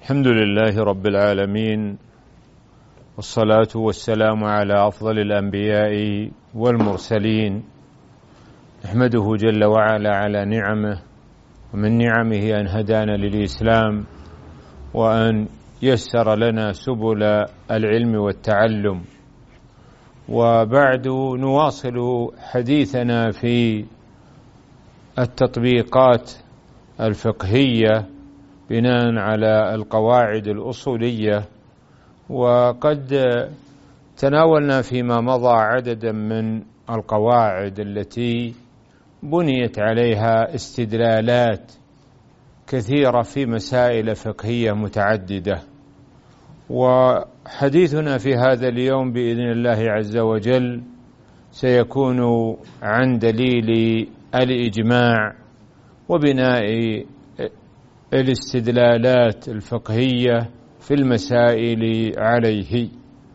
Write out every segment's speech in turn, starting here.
الحمد لله رب العالمين، والصلاة والسلام على أفضل الأنبياء والمرسلين. نحمده جل وعلا على نعمه، ومن نعمه أن هدانا للإسلام وأن يسر لنا سبل العلم والتعلم. وبعد نواصل حديثنا في التطبيقات الفقهية بناء على القواعد الأصولية، وقد تناولنا فيما مضى عددا من القواعد التي بنيت عليها استدلالات كثيرة في مسائل فقهية متعددة. وحديثنا في هذا اليوم بإذن الله عز وجل سيكون عن دليل الإجماع وبناء الاستدلالات الفقهية في المسائل عليه.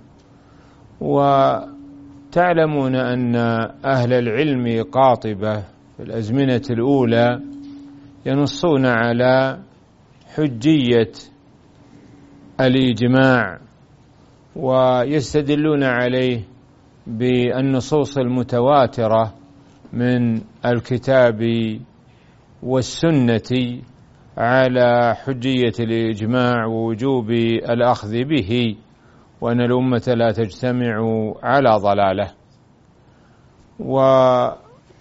وتعلمون أن أهل العلم قاطبة في الأزمنة الأولى ينصون على حجية الإجماع، ويستدلون عليه بالنصوص المتواترة من الكتاب والسنة على حجية الإجماع ووجوب الأخذ به، وأن الأمة لا تجتمع على ضلالة. وبعض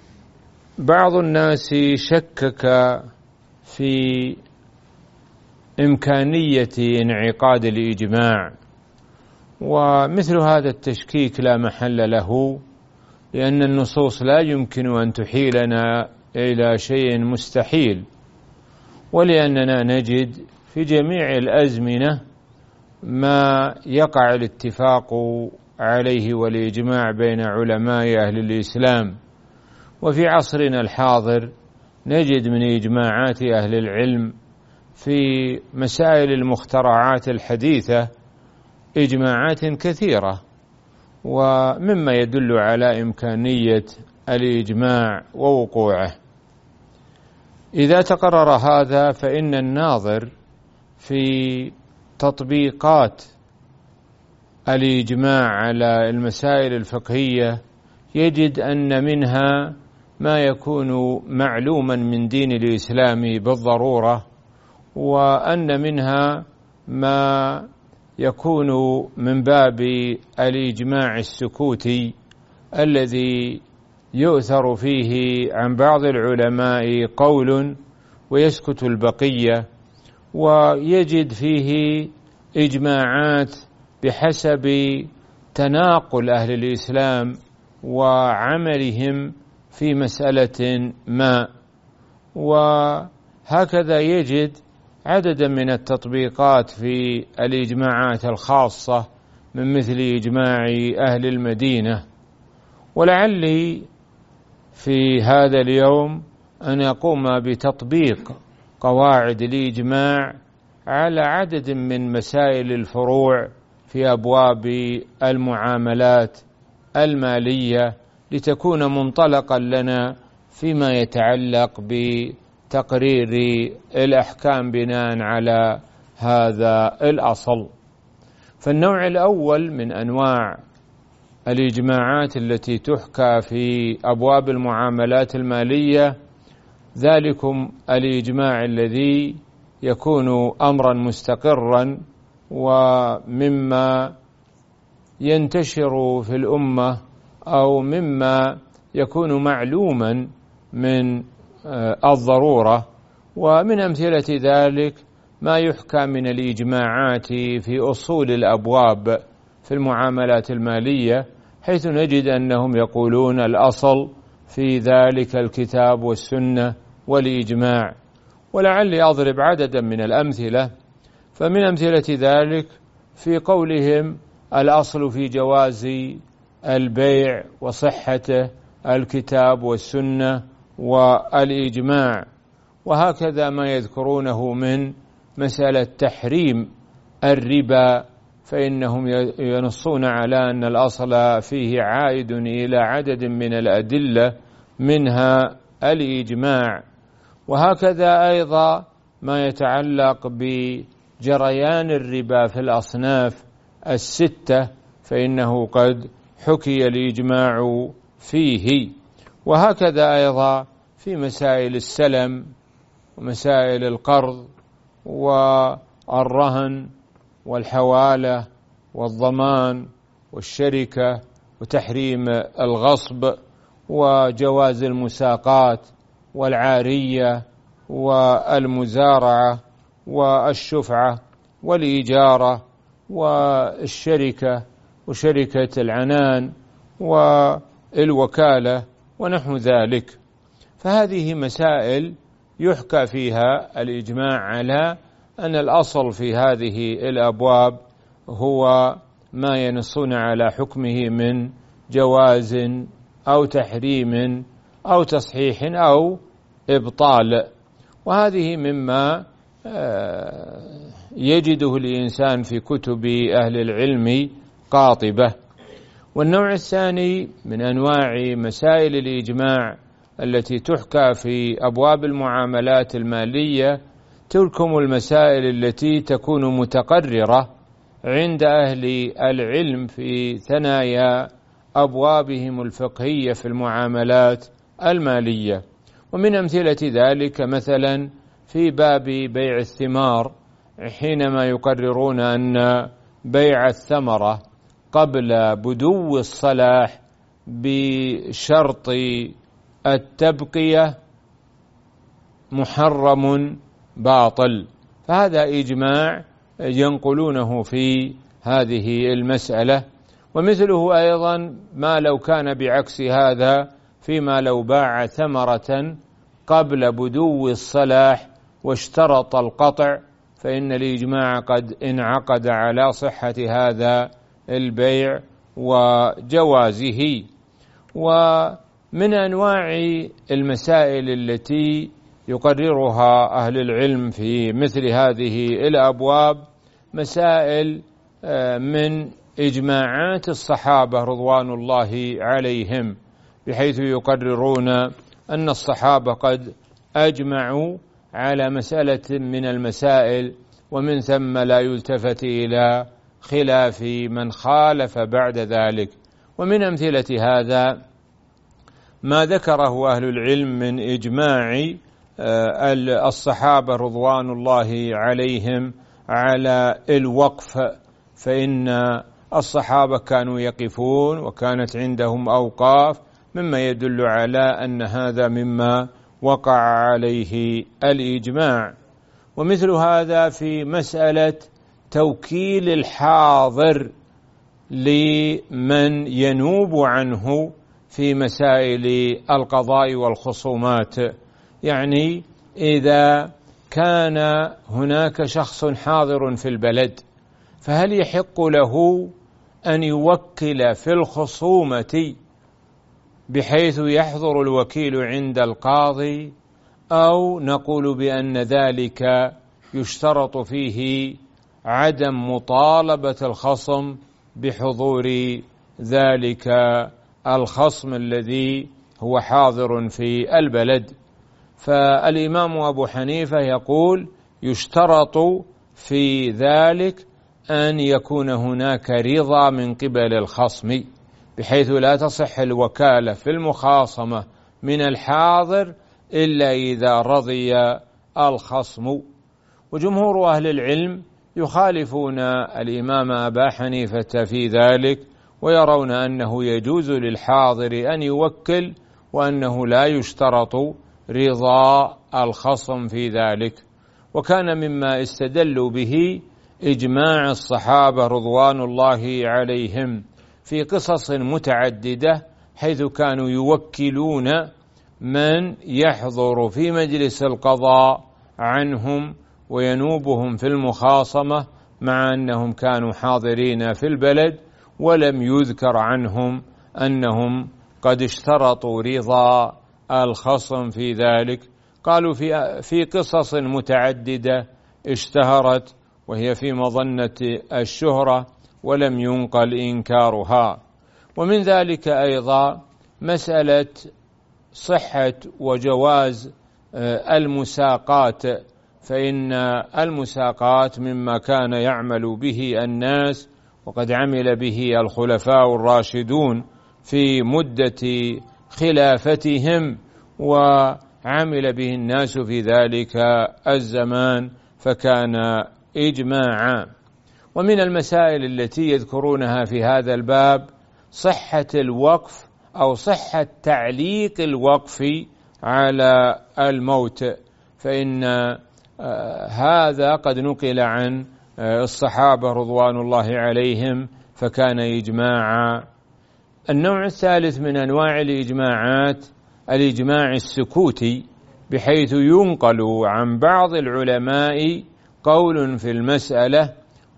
الناس شكك في إمكانية انعقاد الإجماع، ومثل هذا التشكيك لا محل له، لأن النصوص لا يمكن أن تحيلنا إلى شيء مستحيل، ولأننا نجد في جميع الأزمنة ما يقع الاتفاق عليه والإجماع بين علماء أهل الإسلام. وفي عصرنا الحاضر نجد من إجماعات أهل العلم في مسائل المخترعات الحديثة إجماعات كثيرة، ومما يدل على إمكانية الإجماع ووقوعه. إذا تقرر هذا فإن الناظر في تطبيقات الإجماع على المسائل الفقهية يجد أن منها ما يكون معلوما من دين الإسلام بالضرورة، وأن منها ما يكون من باب الإجماع السكوتي الذي يؤثر فيه عن بعض العلماء قول ويسكت البقية، ويجد فيه إجماعات بحسب تناقل أهل الإسلام وعملهم في مسألة ما. وهكذا يجد عددا من التطبيقات في الإجماعات الخاصة من مثل إجماع أهل المدينة. ولعلي في هذا اليوم أن أقوم بتطبيق قواعد الإجماع على عدد من مسائل الفروع في أبواب المعاملات المالية، لتكون منطلقا لنا فيما يتعلق بتقرير الأحكام بناء على هذا الأصل. فالنوع الأول من أنواع الإجماعات التي تحكى في أبواب المعاملات المالية ذلكم الإجماع الذي يكون أمرا مستقرا، ومما ينتشر في الأمة أو مما يكون معلوما من الضرورة. ومن أمثلة ذلك ما يحكى من الإجماعات في أصول الأبواب في المعاملات المالية، حيث نجد أنهم يقولون الأصل في ذلك الكتاب والسنة والإجماع. ولعلي أضرب عددا من الأمثلة. فمن أمثلة ذلك في قولهم الأصل في جواز البيع وصحته الكتاب والسنة والإجماع. وهكذا ما يذكرونه من مسألة تحريم الربا، فإنهم ينصون على أن الأصل فيه عائد إلى عدد من الأدلة منها الإجماع. وهكذا أيضا ما يتعلق جريان الربا في الأصناف الستة فإنه قد حكي الإجماع فيه. وهكذا أيضا في مسائل السلم ومسائل القرض والرهن والحوالة والضمان والشركة وتحريم الغصب وجواز المساقات والعارية والمزارعة والشفعة والإجارة والشركة وشركة العنان والوكالة ونحو ذلك. فهذه مسائل يحكى فيها الإجماع على أن الأصل في هذه الأبواب هو ما ينصون على حكمه من جواز أو تحريم أو تصحيح أو إبطال. وهذه مما يجده الإنسان في كتب أهل العلم قاطبة. والنوع الثاني من أنواع مسائل الإجماع التي تحكى في أبواب المعاملات المالية تلك المسائل التي تكون متقررة عند أهل العلم في ثنايا أبوابهم الفقهية في المعاملات المالية. ومن أمثلة ذلك مثلا في باب بيع الثمار حينما يقررون أن بيع الثمرة قبل بدو الصلاح بشرط التبقية محرم باطل، فهذا إجماع ينقلونه في هذه المسألة. ومثله أيضا ما لو كان بعكس هذا فيما لو باع ثمرة قبل بدو الصلاح واشترط القطع، فإن الإجماع قد انعقد على صحة هذا البيع وجوازه. ومن أنواع المسائل التي يقررها أهل العلم في مثل هذه الأبواب مسائل من إجماعات الصحابة رضوان الله عليهم، بحيث يقررون أن الصحابة قد أجمعوا على مسألة من المسائل، ومن ثم لا يلتفت إلى خلاف من خالف بعد ذلك. ومن أمثلة هذا ما ذكره أهل العلم من إجماع الصحابة رضوان الله عليهم على الوقف، فإن الصحابة كانوا يقفون وكانت عندهم أوقاف، مما يدل على أن هذا مما وقع عليه الإجماع. ومثل هذا في مسألة توكيل الحاضر لمن ينوب عنه في مسائل القضاء والخصومات، يعني إذا كان هناك شخص حاضر في البلد فهل يحق له أن يوكل في الخصومة بحيث يحضر الوكيل عند القاضي، أو نقول بأن ذلك يشترط فيه عدم مطالبة الخصم بحضور ذلك الخصم الذي هو حاضر في البلد؟ فالإمام أبو حنيفة يقول يشترط في ذلك أن يكون هناك رضا من قبل الخصم، بحيث لا تصح الوكالة في المخاصمة من الحاضر إلا إذا رضي الخصم. وجمهور أهل العلم يخالفون الإمام أبا حنيفة في ذلك، ويرون أنه يجوز للحاضر أن يوكل، وأنه لا يشترط رضا الخصم في ذلك. وكان مما استدلوا به إجماع الصحابة رضوان الله عليهم في قصص متعددة، حيث كانوا يوكلون من يحضر في مجلس القضاء عنهم وينوبهم في المخاصمة، مع أنهم كانوا حاضرين في البلد ولم يذكر عنهم أنهم قد اشترطوا رضا الخصم في ذلك. قالوا في قصص متعددة اشتهرت وهي في مظنة الشهرة ولم ينقل إنكارها. ومن ذلك أيضا مسألة صحة وجواز المساقات فإن المساقات مما كان يعمل به الناس، وقد عمل به الخلفاء الراشدون في مدة خلافتهم، وعمل به الناس في ذلك الزمان، فكان إجماعا. ومن المسائل التي يذكرونها في هذا الباب صحة الوقف أو صحة تعليق الوقف على الموت، فإن هذا قد نقل عن الصحابة رضوان الله عليهم فكان إجماعا. النوع الثالث من أنواع الإجماعات الإجماع السكوتي، بحيث ينقل عن بعض العلماء قول في المسألة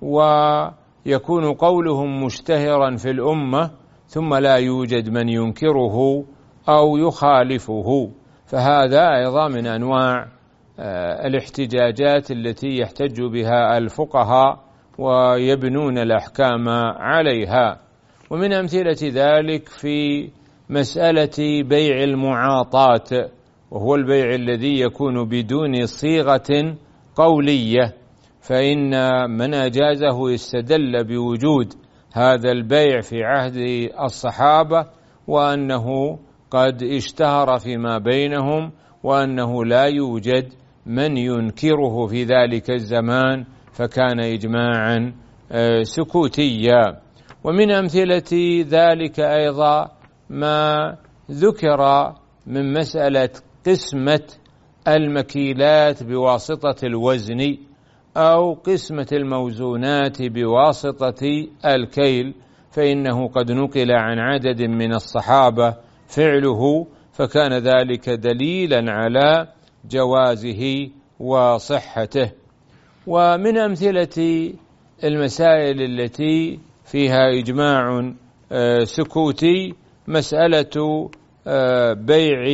ويكون قولهم مشتهرا في الأمة ثم لا يوجد من ينكره أو يخالفه، فهذا أيضا من أنواع الاحتجاجات التي يحتج بها الفقهاء ويبنون الأحكام عليها. ومن أمثلة ذلك في مسألة بيع المعاطات، وهو البيع الذي يكون بدون صيغة قولية، فإن من أجازه يستدل بوجود هذا البيع في عهد الصحابة، وأنه قد اشتهر فيما بينهم، وأنه لا يوجد من ينكره في ذلك الزمان، فكان إجماعا سكوتيا. ومن أمثلة ذلك أيضا ما ذكر من مسألة قسمة المكيلات بواسطة الوزن أو قسمة الموزونات بواسطة الكيل، فإنه قد نقل عن عدد من الصحابة فعله، فكان ذلك دليلا على جوازه وصحته. ومن أمثلة المسائل التي فيها إجماع سكوتي مسألة بيع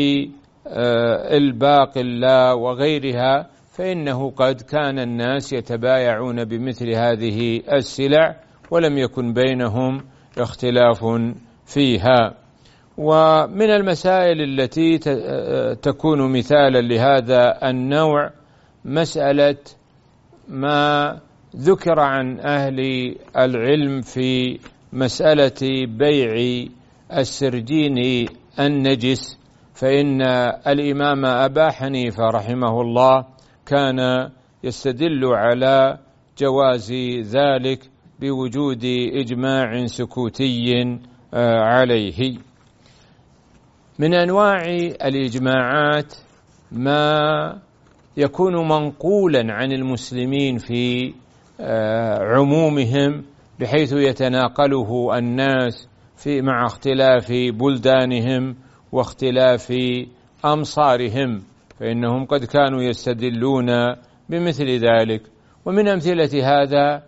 الباقلا وغيرها، فإنه قد كان الناس يتبايعون بمثل هذه السلع ولم يكن بينهم اختلاف فيها. ومن المسائل التي تكون مثالا لهذا النوع مسألة ما ذكر عن أهل العلم في مسألة بيع السرجين النجس، فإن الإمام أبا حنيفة رحمه الله كان يستدل على جواز ذلك بوجود إجماع سكوتي عليه. من أنواع الإجماعات ما يكون منقولا عن المسلمين في عمومهم، بحيث يتناقله الناس مع اختلاف بلدانهم واختلاف أمصارهم، فإنهم قد كانوا يستدلون بمثل ذلك. ومن أمثلة هذا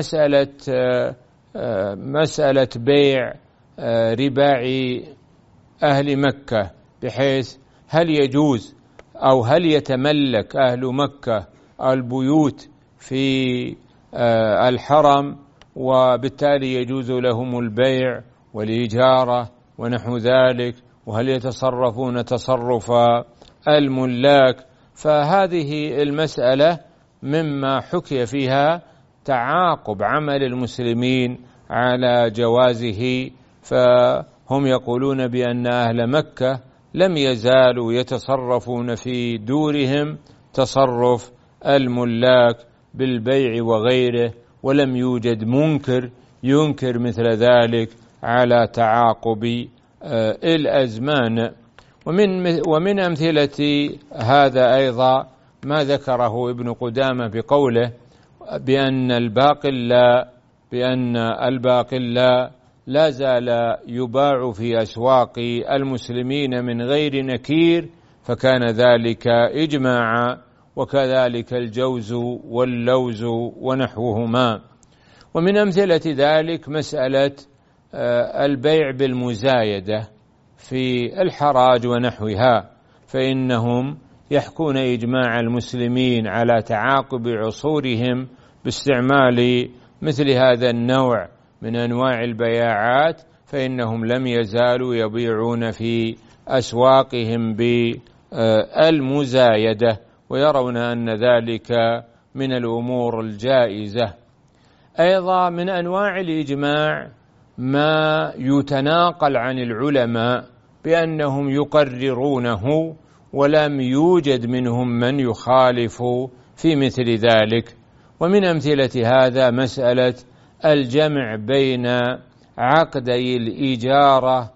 مسألة بيع رباع أهل مكة، بحيث هل يجوز أو هل يتملك أهل مكة البيوت في الحرم، وبالتالي يجوز لهم البيع والإجارة ونحو ذلك، وهل يتصرفون تصرف الملاك. فهذه المسألة مما حكي فيها تعاقب عمل المسلمين على جوازه، فهم يقولون بأن أهل مكة لم يزالوا يتصرفون في دورهم تصرف الملاك بالبيع وغيره، ولم يوجد منكر ينكر مثل ذلك على تعاقب الأزمان. ومن أمثلة هذا أيضا ما ذكره ابن قدامة بقوله بأن الباقلا لا زال يباع في أسواق المسلمين من غير نكير، فكان ذلك إجماعا، وكذلك الجوز واللوز ونحوهما. ومن أمثلة ذلك مسألة البيع بالمزايدة في الحراج ونحوها، فإنهم يحكون إجماع المسلمين على تعاقب عصورهم باستعمال مثل هذا النوع من أنواع البياعات، فإنهم لم يزالوا يبيعون في أسواقهم بالمزايدة، ويرون أن ذلك من الأمور الجائزة. أيضا من أنواع الإجماع ما يتناقل عن العلماء بأنهم يقررونه ولم يوجد منهم من يخالف في مثل ذلك. ومن أمثلة هذا مسألة الجمع بين عقدي الإجارة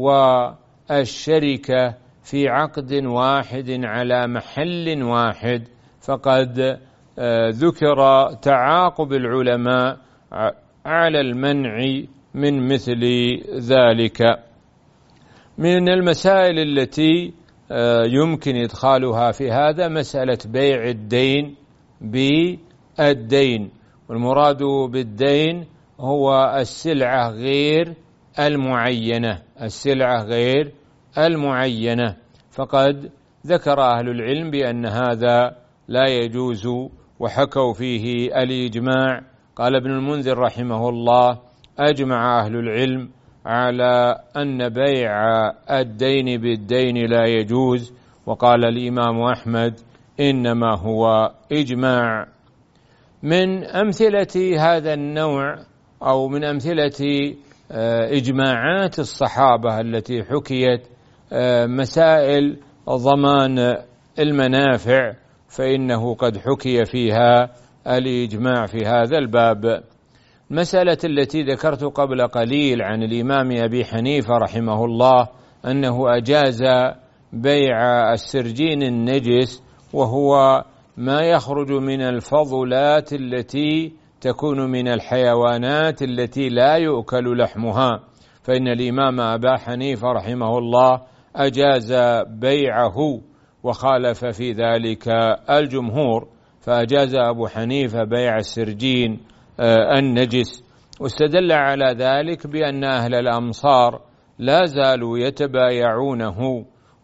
والشركة في عقد واحد على محل واحد، فقد ذكر تعاقب العلماء على المنع من مثل ذلك. من المسائل التي يمكن إدخالها في هذا مسألة بيع الدين بالدين، والمراد بالدين هو السلعة غير المعينة، السلعة غير المعينة. فقد ذكر أهل العلم بأن هذا لا يجوز وحكوا فيه الإجماع. قال ابن المنذر رحمه الله: أجمع أهل العلم على أن بيع الدين بالدين لا يجوز. وقال الإمام أحمد: إنما هو إجماع. من أمثلة هذا النوع أو من أمثلة إجماعات الصحابة التي حكيت مسائل ضمان المنافع، فإنه قد حكي فيها الإجماع في هذا الباب. مسألة التي ذكرت قبل قليل عن الإمام أبي حنيفة رحمه الله أنه أجاز بيع السرجين النجس، وهو ما يخرج من الفضلات التي تكون من الحيوانات التي لا يؤكل لحمها، فإن الإمام أبا حنيفة رحمه الله أجاز بيعه وخالف في ذلك الجمهور، فأجاز أبو حنيفة بيع السرجين النجس، واستدل على ذلك بأن أهل الأمصار لا زالوا يتبايعونه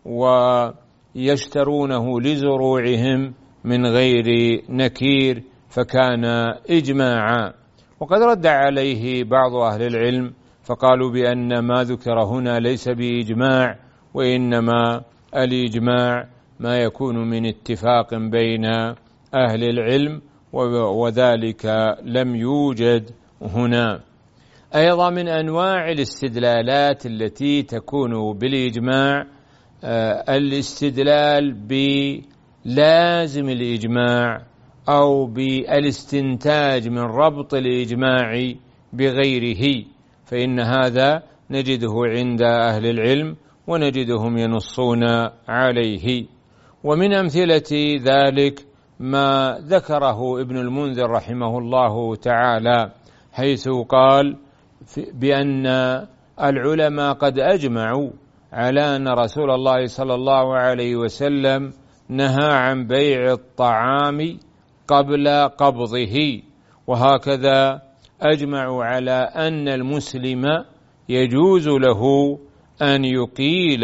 ويشترونه لزروعهم من غير نكير، فكان إجماعا. وقد رد عليه بعض أهل العلم فقالوا بأن ما ذكر هنا ليس بإجماع، وإنما الإجماع ما يكون من اتفاق بين أهل العلم، وذلك لم يوجد هنا. أيضا من أنواع الاستدلالات التي تكون بالإجماع الاستدلال بلازم الإجماع أو بالاستنتاج من ربط الإجماع بغيره، فإن هذا نجده عند أهل العلم ونجدهم ينصون عليه. ومن أمثلة ذلك ما ذكره ابن المنذر رحمه الله تعالى، حيث قال بأن العلماء قد أجمعوا على أن رسول الله صلى الله عليه وسلم نهى عن بيع الطعام قبل قبضه، وهكذا أجمعوا على أن المسلم يجوز له أن يقيل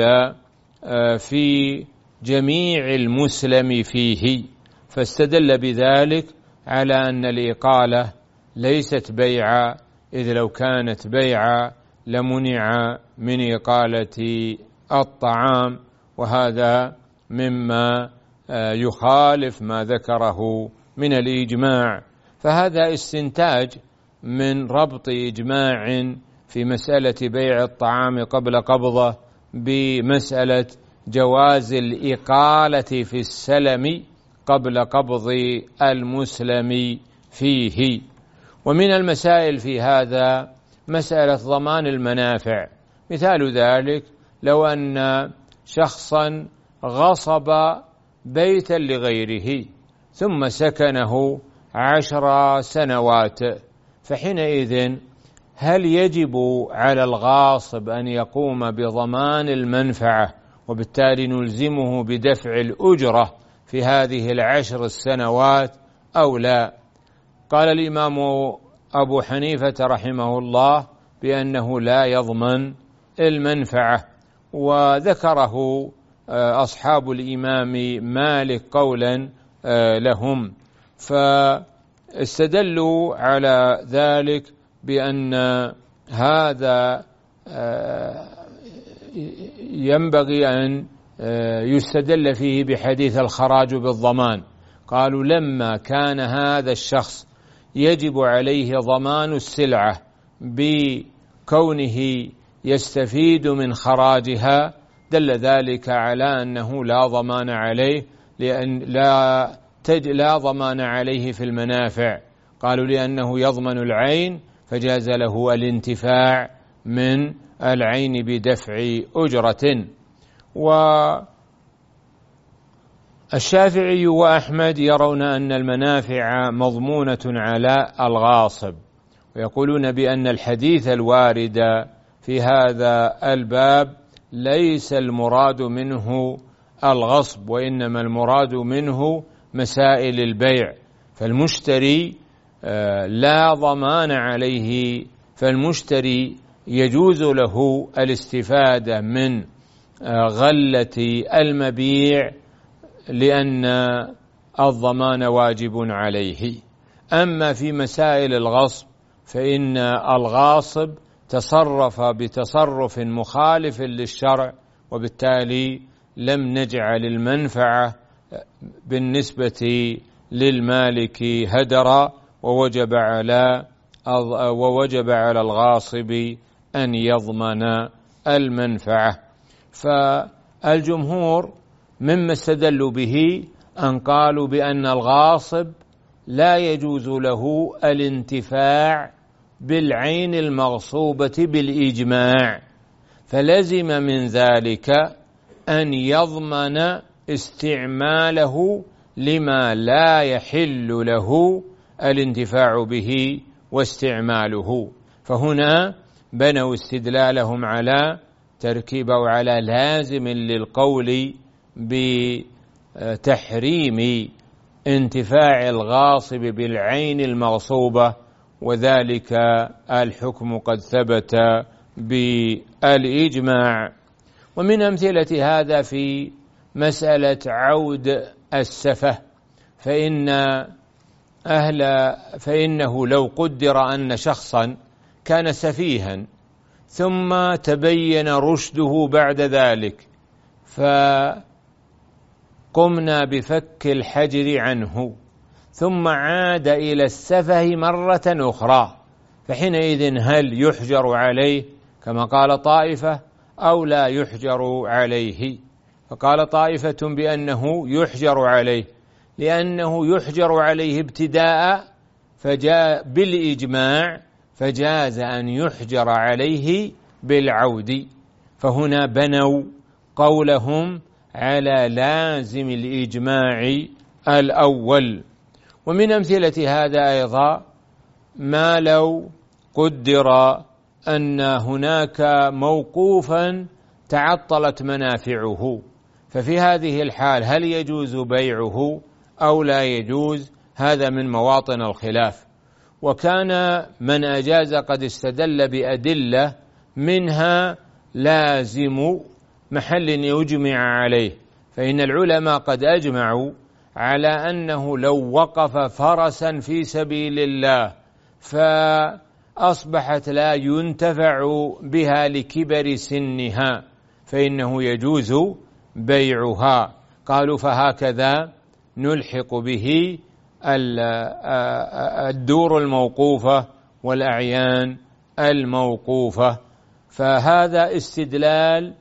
في جميع المسلم فيه، فاستدل بذلك على أن الإقالة ليست بيعا، إذ لو كانت بيعا لمنع من إقالة الطعام، وهذا مما يخالف ما ذكره من الإجماع. فهذا استنتاج من ربط إجماع في مسألة بيع الطعام قبل قبضه بمسألة جواز الإقالة في السلم قبل قبض المسلم فيه. ومن المسائل في هذا مسألة ضمان المنافع. مثال ذلك لو أن شخصا غصب بيتا لغيره ثم سكنه 10 سنوات، فحينئذ هل يجب على الغاصب أن يقوم بضمان المنفعة وبالتالي نلزمه بدفع الأجرة في هذه 10 سنوات أو لا؟ قال الإمام أبو حنيفة رحمه الله بأنه لا يضمن المنفعة، وذكره أصحاب الإمام مالك قولا لهم، فاستدلوا على ذلك بأن هذا ينبغي أن يستدل فيه بحديث الخراج بالضمان. قالوا لما كان هذا الشخص يجب عليه ضمان السلعة بكونه يستفيد من خراجها، دل ذلك على أنه لا ضمان عليه، لأن لا ضمان عليه في المنافع. قالوا لأنه يضمن العين فجاز له الانتفاع من العين بدفع أجرة. والشافعي وأحمد يرون أن المنافع مضمونة على الغاصب، ويقولون بأن الحديث الوارد في هذا الباب ليس المراد منه الغصب، وإنما المراد منه مسائل البيع، فالمشتري لا ضمان عليه، فالمشتري يجوز له الاستفادة من غلة المبيع لأن الضمان واجب عليه. أما في مسائل الغصب فإن الغاصب تصرف بتصرف مخالف للشرع، وبالتالي لم نجعل المنفعة بالنسبة للمالك هدرا، ووجب على الغاصب أن يضمن المنفعة. فالجمهور مما استدلوا به أن قالوا بأن الغاصب لا يجوز له الانتفاع بالعين المغصوبة بالإجماع، فلزم من ذلك أن يضمن استعماله لما لا يحل له الانتفاع به واستعماله. فهنا بنوا استدلالهم على تركيب أو على لازم للقول بتحريم انتفاع الغاصب بالعين المغصوبة، وذلك الحكم قد ثبت بالإجماع. ومن أمثلة هذا في مسألة عود السفه، فإنه لو قدر أن شخصا كان سفيها ثم تبين رشده بعد ذلك، فقمنا بفك الحجر عنه ثم عاد إلى السفه مرة أخرى، فحينئذ هل يحجر عليه كما قال طائفة أو لا يحجر عليه؟ فقال طائفة بأنه يحجر عليه، لأنه يحجر عليه ابتداء فجاء بالإجماع، فجاز أن يحجر عليه بالعود. فهنا بنوا قولهم على لازم الإجماع الأول. ومن أمثلة هذا أيضا ما لو قدر أن هناك موقوفا تعطلت منافعه، ففي هذه الحال هل يجوز بيعه أو لا يجوز؟ هذا من مواطن الخلاف. وكان من أجاز قد استدل بأدلة منها لازم محل يجمع عليه، فإن العلماء قد أجمعوا على أنه لو وقف فرسا في سبيل الله فأصبحت لا ينتفع بها لكبر سنها فإنه يجوز بيعها. قالوا فهكذا نلحق به الدور الموقوفة والأعيان الموقوفة. فهذا استدلال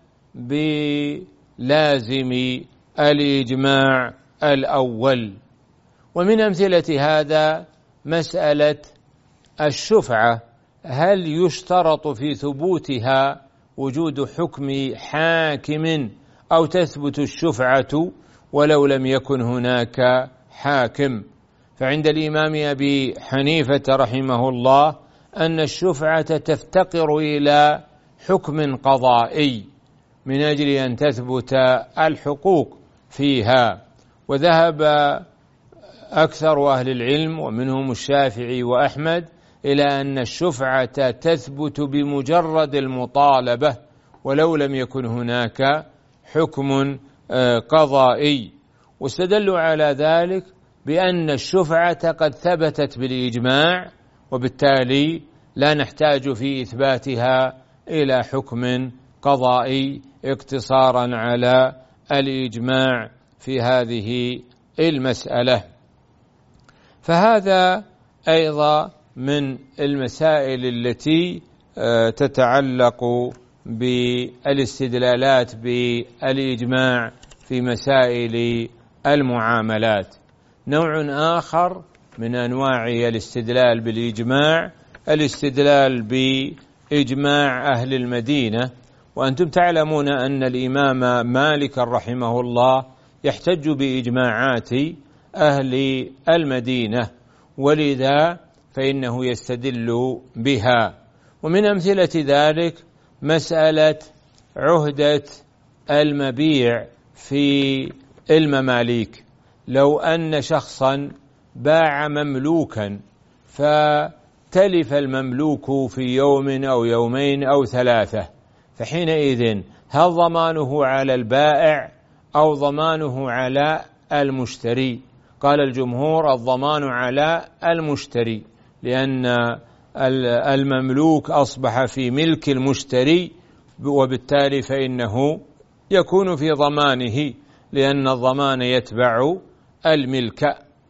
بلازم الإجماع الأول. ومن أمثلة هذا مسألة الشفعة، هل يشترط في ثبوتها وجود حكم حاكم أو تثبت الشفعة ولو لم يكن هناك حاكم؟ فعند الإمام أبي حنيفة رحمه الله أن الشفعة تفتقر إلى حكم قضائي من أجل أن تثبت الحقوق فيها. وذهب أكثر أهل العلم ومنهم الشافعي وأحمد إلى أن الشفعة تثبت بمجرد المطالبة ولو لم يكن هناك حكم قضائي، واستدلوا على ذلك بأن الشفعة قد ثبتت بالإجماع، وبالتالي لا نحتاج في إثباتها إلى حكم قضائي اقتصارا على الإجماع في هذه المسألة. فهذا أيضا من المسائل التي تتعلق بالاستدلالات بالإجماع في مسائل المعاملات. نوع آخر من أنواع الاستدلال بالإجماع الاستدلال بإجماع أهل المدينة. وأنتم تعلمون أن الإمام مالك رحمه الله يحتج بإجماعات أهل المدينة، ولذا فإنه يستدل بها. ومن أمثلة ذلك مسألة عهدة المبيع في المماليك. لو أن شخصا باع مملوكا فتلف المملوك في يوم أو يومين أو ثلاثة، فحينئذ هل ضمانه على البائع أو ضمانه على المشتري؟ قال الجمهور الضمان على المشتري، لأن المملوك أصبح في ملك المشتري، وبالتالي فإنه يكون في ضمانه، لأن الضمان يتبع الملك.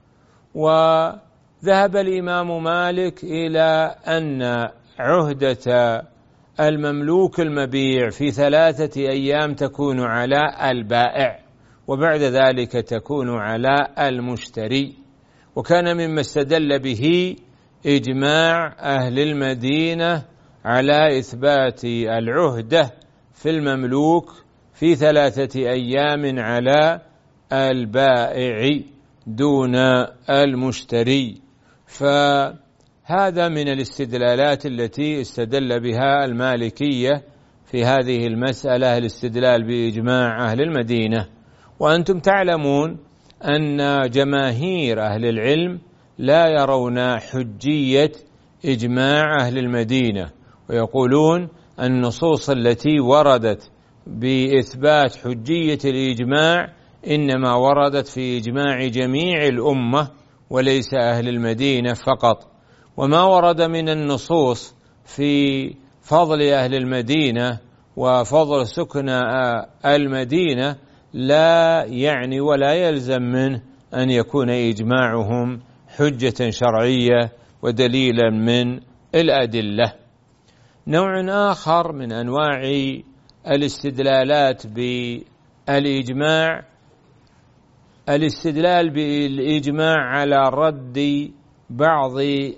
وذهب الإمام مالك إلى أن عهدة المملوك المبيع في 3 أيام تكون على البائع، وبعد ذلك تكون على المشتري. وكان مما استدل به إجماع أهل المدينة على إثبات العهدة في المملوك في 3 أيام على البائع دون المشتري. فهذا من الاستدلالات التي استدل بها المالكية في هذه المسألة، الاستدلال بإجماع أهل المدينة. وأنتم تعلمون أن جماهير أهل العلم لا يرون حجية إجماع أهل المدينة، ويقولون النصوص التي وردت بإثبات حجية الإجماع إنما وردت في إجماع جميع الأمة وليس أهل المدينة فقط. وما ورد من النصوص في فضل أهل المدينة وفضل سكن المدينة لا يعني ولا يلزم منه أن يكون إجماعهم حجة شرعية ودليلا من الأدلة. نوع آخر من أنواع الاستدلالات بالإجماع الاستدلال بالإجماع على رد بعض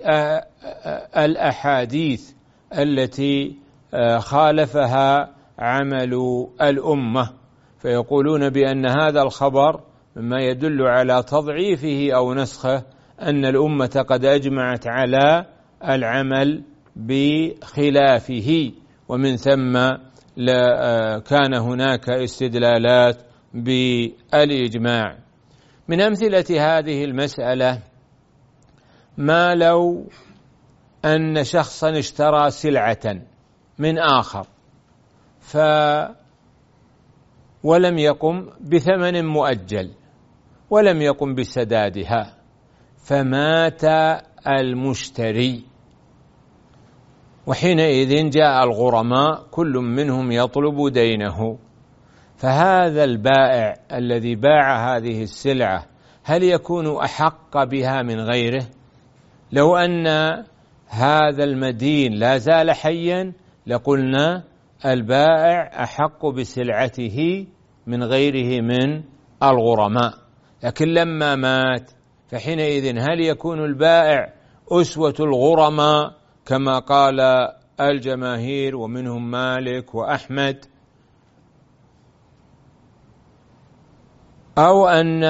الأحاديث التي خالفها عمل الأمة، فيقولون بأن هذا الخبر مما يدل على تضعيفه أو نسخه أن الأمة قد أجمعت على العمل بخلافه، ومن ثم كان هناك استدلالات بالإجماع. من أمثلة هذه المسألة ما لو أن شخصا اشترى سلعة من آخر ولم يقم بثمن مؤجل ولم يقم بسدادها، فمات المشتري، وحينئذ جاء الغرماء كل منهم يطلب دينه، فهذا البائع الذي باع هذه السلعة هل يكون أحق بها من غيره؟ لو أن هذا المدين لا زال حيا لقلنا البائع أحق بسلعته من غيره من الغرماء، لكن لما مات فحينئذ هل يكون البائع أسوة الغرماء كما قال الجماهير ومنهم مالك وأحمد، أو أن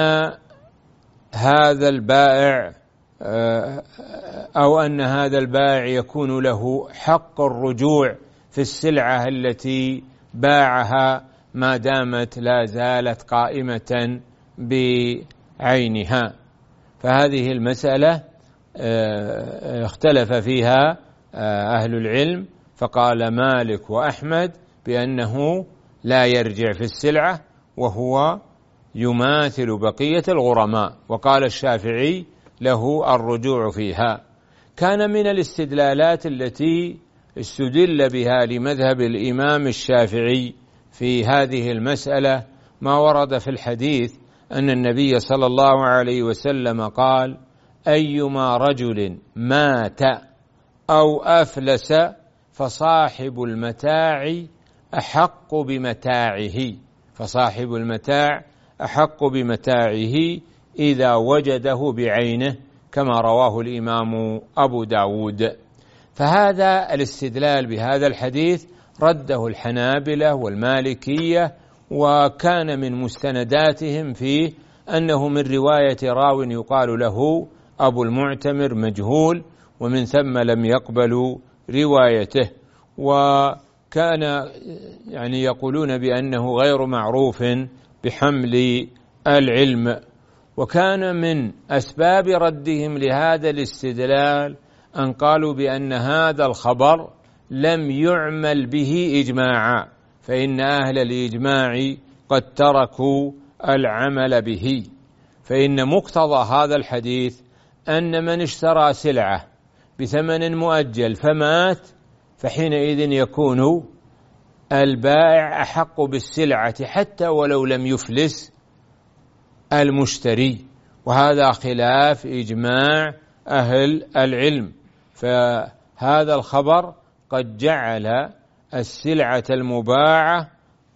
هذا البائع يكون له حق الرجوع في السلعة التي باعها ما دامت لا زالت قائمة بعينها؟ فهذه المسألة اختلف فيها أهل العلم، فقال مالك وأحمد بأنه لا يرجع في السلعة وهو يماثل بقية الغرماء، وقال الشافعي له الرجوع فيها. كان من الاستدلالات التي استدل بها لمذهب الإمام الشافعي في هذه المسألة ما ورد في الحديث أن النبي صلى الله عليه وسلم قال: أيما رجل مات أو أفلس فصاحب المتاع أحق بمتاعه، فصاحب المتاع أحق بمتاعه إذا وجده بعينه، كما رواه الإمام أبو داود. فهذا الاستدلال بهذا الحديث رده الحنابلة والمالكية، وكان من مستنداتهم فيه أنه من رواية راو يقال له أبو المعتمر مجهول، ومن ثم لم يقبلوا روايته، وكان يعني يقولون بأنه غير معروف بحمل العلم. وكان من أسباب ردهم لهذا الاستدلال أن قالوا بأن هذا الخبر لم يعمل به إجماعا، فإن أهل الإجماع قد تركوا العمل به. فإن مقتضى هذا الحديث أن من اشترى سلعة بثمن مؤجل فمات، فحينئذ يكون البائع أحق بالسلعة حتى ولو لم يفلس المشتري، وهذا خلاف إجماع أهل العلم. فهذا الخبر قد جعل السلعة المباعة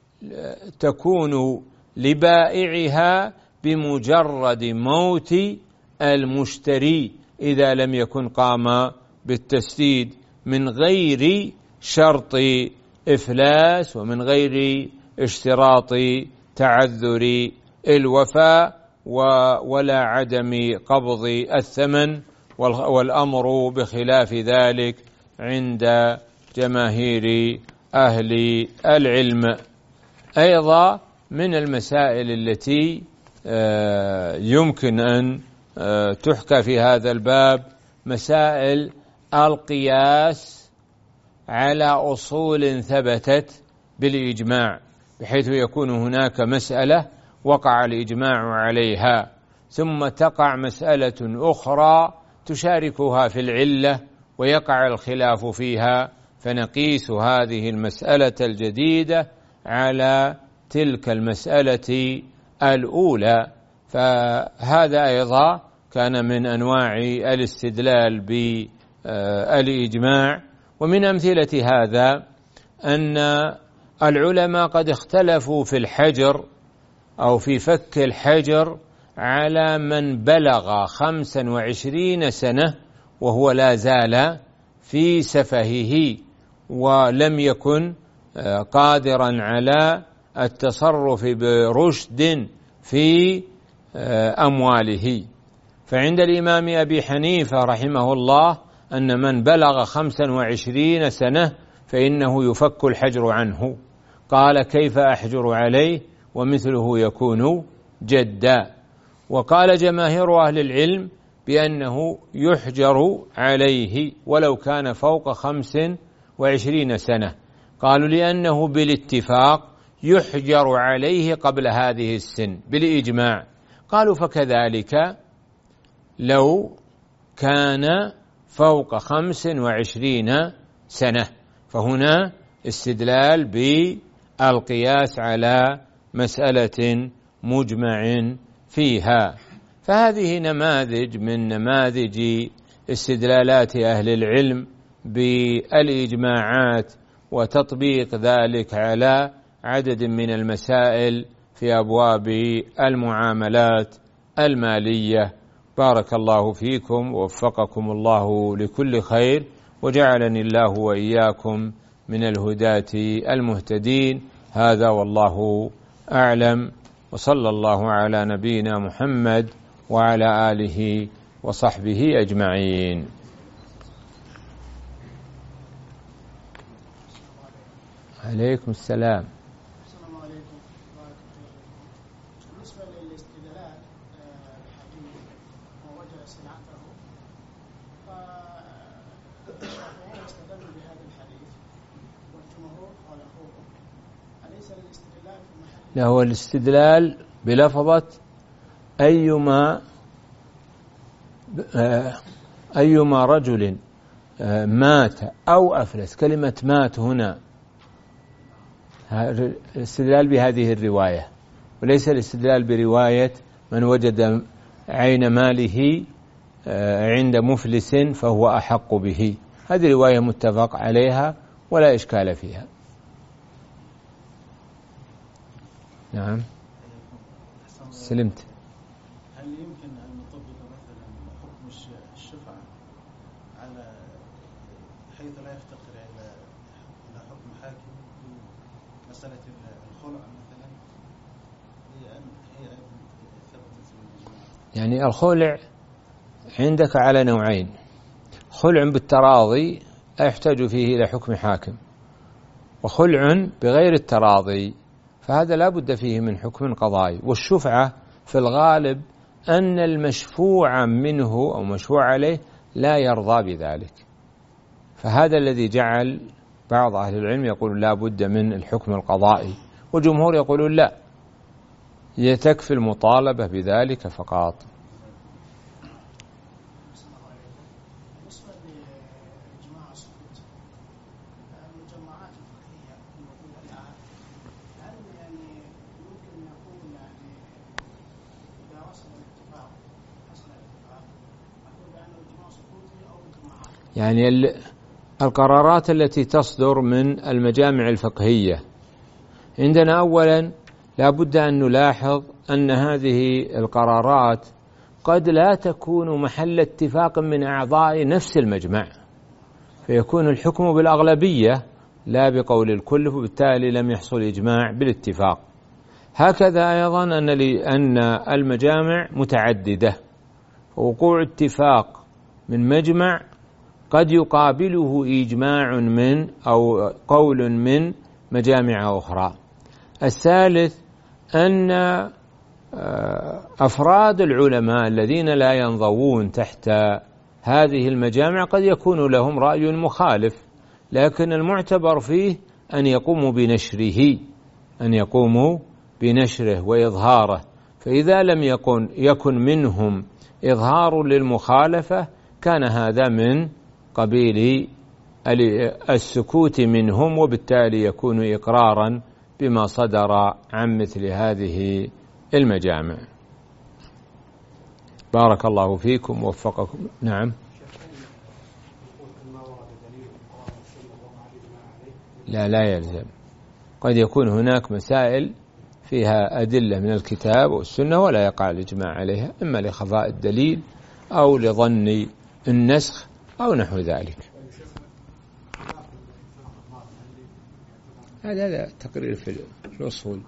تكون لبائعها بمجرد موت المشتري إذا لم يكن قام بالتسديد، من غير شرط إفلاس ومن غير اشتراط تعذر الوفاء ولا عدم قبض الثمن، والأمر بخلاف ذلك عند جماهير أهل العلم. أيضا من المسائل التي يمكن أن تحكى في هذا الباب مسائل القياس على أصول ثبتت بالإجماع، بحيث يكون هناك مسألة وقع الإجماع عليها ثم تقع مسألة أخرى تشاركها في العلة ويقع الخلاف فيها، فنقيس هذه المسألة الجديدة على تلك المسألة الأولى. فهذا أيضا كان من أنواع الاستدلال بالإجماع. ومن أمثلة هذا أن العلماء قد اختلفوا في الحجر أو في فك الحجر على من بلغ 25 سنة وهو لا زال في سفهه ولم يكن قادرا على التصرف برشد في أمواله. فعند الإمام أبي حنيفة رحمه الله أن من بلغ 25 سنة فإنه يفك الحجر عنه. قال: كيف أحجر عليه ومثله يكون جدا؟ وقال جماهير أهل العلم بأنه يحجر عليه ولو كان فوق 25 سنة. قالوا: لأنه بالاتفاق يحجر عليه قبل هذه السن بالإجماع. قالوا: فكذلك لو كان فوق 25 سنة، فهنا استدلال بالقياس على مسألة مجمع فيها. فهذه نماذج من نماذج استدلالات أهل العلم بالإجماعات وتطبيق ذلك على عدد من المسائل في أبواب المعاملات المالية. بارك الله فيكم ووفقكم الله لكل خير، وجعلني الله وإياكم من الهداة المهتدين. هذا والله أعلم، وصلى الله على نبينا محمد وعلى آله وصحبه أجمعين. عليكم السلام. السلام عليكم. بالنسبة للاستدلال الحديث ووجه سلعته، فالشافعية استدلوا بهذا الحديث والجمهور خالفوه. أليس الاستدلال في محل؟ لا، هو الاستدلال بلفظة أيما رجل مات أو أفلس. كلمة مات هنا الاستدلال بهذه الرواية وليس الاستدلال برواية من وجد عين ماله عند مفلس فهو أحق به. هذه رواية متفق عليها ولا إشكال فيها. نعم. سلمت. هل يمكن أن نطبق مثلا حكم الشفعة على حيث لا يفتقر إلى حكم حاكم في مسألة الخلع مثلا؟ هي ثبتت يعني الخلع عندك على نوعين: خلع بالتراضي لا يحتاج فيه إلى حكم حاكم، وخلع بغير التراضي فهذا لا بد فيه من حكم قضائي. والشفعة في الغالب أن المشفوع منه أو مشفوع عليه لا يرضى بذلك، فهذا الذي جعل بعض أهل العلم يقول لا بد من الحكم القضائي، وجمهور يقولون لا، يتكفي المطالبة بذلك فقط. يعني القرارات التي تصدر من المجامع الفقهية عندنا أولا لا بد أن نلاحظ أن هذه القرارات قد لا تكون محل اتفاق من أعضاء نفس المجمع، فيكون الحكم بالأغلبية لا بقول الكل، وبالتالي لم يحصل إجماع بالاتفاق. هكذا أيضا أن المجامع متعددة، ووقوع اتفاق من مجمع قد يقابله إجماع من أو قول من مجامع أخرى. الثالث أن أفراد العلماء الذين لا ينضوون تحت هذه المجامع قد يكون لهم رأي مخالف، لكن المعتبر فيه أن يقوموا بنشره وإظهاره، فإذا لم يكن منهم إظهار للمخالفة كان هذا من قبيل السكوت منهم، وبالتالي يكون إقرارا بما صدر عن مثل هذه المجامع. بارك الله فيكم ووفقكم. نعم. لا يلزم، قد يكون هناك مسائل فيها أدلة من الكتاب والسنة ولا يقع الإجماع عليها، إما لخفاء الدليل أو لظن النسخ أو نحو ذلك. هذا تقرير في الأصول.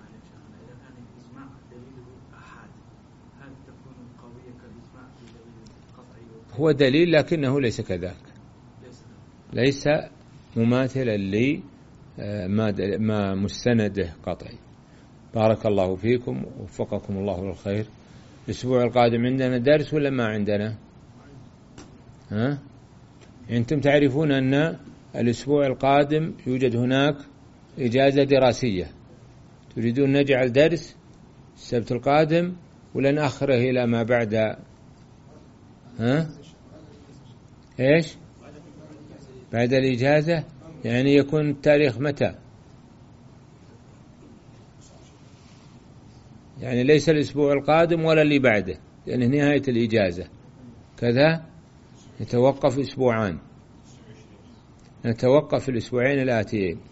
هو دليل لكنه ليس كذلك، ليس مماثلا لما مستنده قطعي. بارك الله فيكم ووفقكم الله للخير. الأسبوع القادم عندنا درس ولا ما عندنا؟ أنتم تعرفون أن الأسبوع القادم يوجد هناك إجازة دراسية، تريدون نجعل درس السبت القادم ولا نأخره إلى ما بعد؟ إيش؟ بعد الإجازة، يعني يكون التاريخ متى؟ يعني ليس الأسبوع القادم ولا اللي بعده، لأنه نهاية الإجازة كذا، نتوقف أسبوعان، نتوقف الأسبوعين الآتيين.